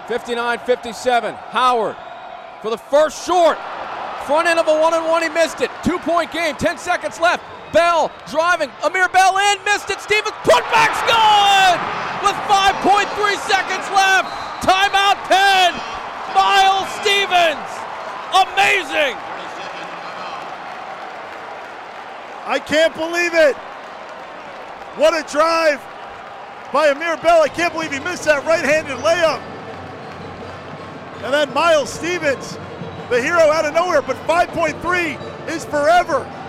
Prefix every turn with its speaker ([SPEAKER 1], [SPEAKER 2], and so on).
[SPEAKER 1] 59-57. Howard for the first short. Front end of a 1-on-1, he missed it. 2-point game, 10 seconds left. Bell driving, Amir Bell in, missed it. Stevens, putback's good! With 5.3 seconds left. Timeout Penn. Miles Stevens. Amazing.
[SPEAKER 2] I can't believe it. What a drive by Amir Bell. I can't believe he missed that right-handed layup. And then Miles Stevens, the hero out of nowhere, but 5.3 is forever.